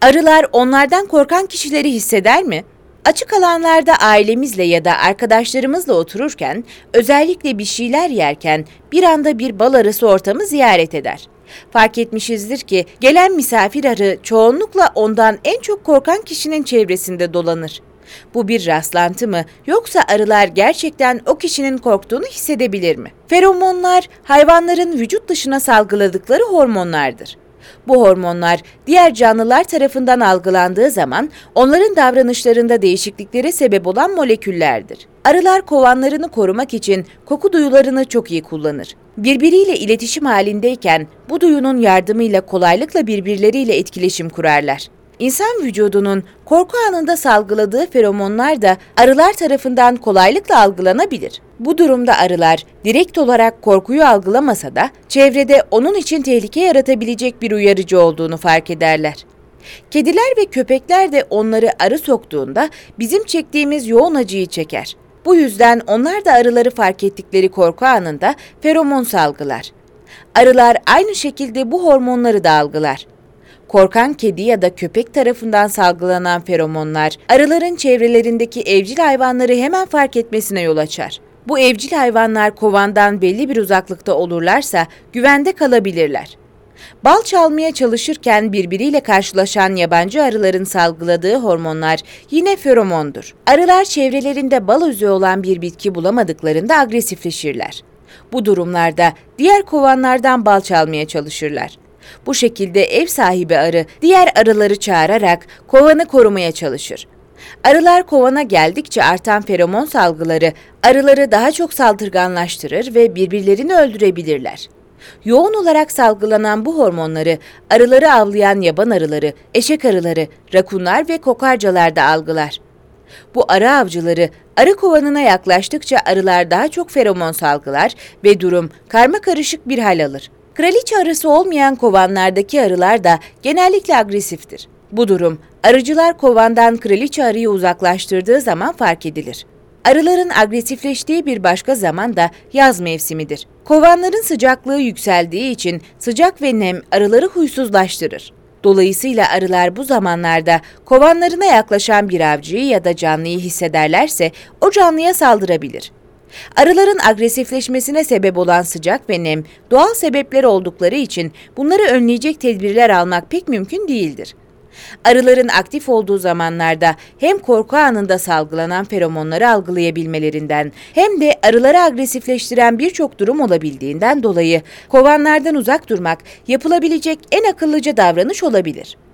Arılar onlardan korkan kişileri hisseder mi? Açık alanlarda ailemizle ya da arkadaşlarımızla otururken, özellikle bir şeyler yerken bir anda bir bal arısı ortamı ziyaret eder. Fark etmişizdir ki gelen misafir arı çoğunlukla ondan en çok korkan kişinin çevresinde dolanır. Bu bir rastlantı mı, yoksa arılar gerçekten o kişinin korktuğunu hissedebilir mi? Feromonlar hayvanların vücut dışına salgıladıkları hormonlardır. Bu hormonlar diğer canlılar tarafından algılandığı zaman onların davranışlarında değişikliklere sebep olan moleküllerdir. Arılar kovanlarını korumak için koku duyularını çok iyi kullanır. Birbiriyle iletişim halindeyken bu duyunun yardımıyla kolaylıkla birbirleriyle etkileşim kurarlar. İnsan vücudunun korku anında salgıladığı feromonlar da arılar tarafından kolaylıkla algılanabilir. Bu durumda arılar direkt olarak korkuyu algılamasa da çevrede onun için tehlike yaratabilecek bir uyarıcı olduğunu fark ederler. Kediler ve köpekler de onları arı soktuğunda bizim çektiğimiz yoğun acıyı çeker. Bu yüzden onlar da arıları fark ettikleri korku anında feromon salgılar. Arılar aynı şekilde bu hormonları da algılar. Korkan kedi ya da köpek tarafından salgılanan feromonlar, arıların çevrelerindeki evcil hayvanları hemen fark etmesine yol açar. Bu evcil hayvanlar kovandan belli bir uzaklıkta olurlarsa güvende kalabilirler. Bal çalmaya çalışırken birbiriyle karşılaşan yabancı arıların salgıladığı hormonlar yine feromondur. Arılar çevrelerinde bal özü olan bir bitki bulamadıklarında agresifleşirler. Bu durumlarda diğer kovanlardan bal çalmaya çalışırlar. Bu şekilde ev sahibi arı diğer arıları çağırarak kovanı korumaya çalışır. Arılar kovana geldikçe artan feromon salgıları arıları daha çok saldırganlaştırır ve birbirlerini öldürebilirler. Yoğun olarak salgılanan bu hormonları arıları avlayan yaban arıları, eşek arıları, rakunlar ve kokarcalar da algılar. Bu arı avcıları arı kovanına yaklaştıkça arılar daha çok feromon salgılar ve durum karmakarışık bir hal alır. Kraliçe arısı olmayan kovanlardaki arılar da genellikle agresiftir. Bu durum arıcılar kovandan kraliçe arıyı uzaklaştırdığı zaman fark edilir. Arıların agresifleştiği bir başka zaman da yaz mevsimidir. Kovanların sıcaklığı yükseldiği için sıcak ve nem arıları huysuzlaştırır. Dolayısıyla arılar bu zamanlarda kovanlarına yaklaşan bir avcıyı ya da canlıyı hissederlerse o canlıya saldırabilir. Arıların agresifleşmesine sebep olan sıcak ve nem doğal sebepler oldukları için bunları önleyecek tedbirler almak pek mümkün değildir. Arıların aktif olduğu zamanlarda hem korku anında salgılanan feromonları algılayabilmelerinden hem de arıları agresifleştiren birçok durum olabildiğinden dolayı kovanlardan uzak durmak yapılabilecek en akıllıca davranış olabilir.